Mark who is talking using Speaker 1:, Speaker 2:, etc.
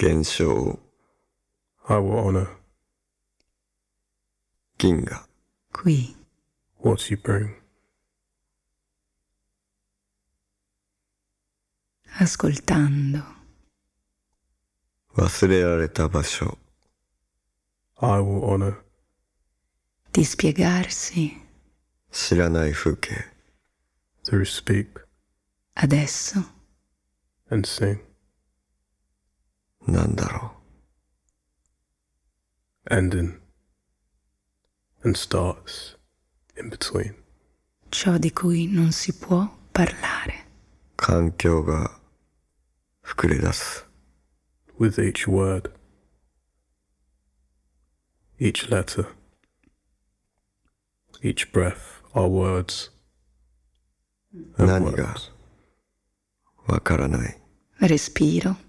Speaker 1: 現象を
Speaker 2: I will honor
Speaker 1: 銀河
Speaker 3: qui,
Speaker 2: what you bring.
Speaker 3: ascoltando,
Speaker 1: 忘れられた場所
Speaker 2: I will honor
Speaker 3: dispiegarsi,
Speaker 1: 知らない風景
Speaker 2: through speak
Speaker 3: adesso,
Speaker 2: and sing,
Speaker 1: なんだろ
Speaker 2: ending and starts in between.
Speaker 3: ciò di cui non si può parlare.
Speaker 1: う環境が膨れ出す
Speaker 2: With each word, each letter, each breath are words and
Speaker 1: 何が
Speaker 2: words.
Speaker 1: わからない
Speaker 3: Respiro,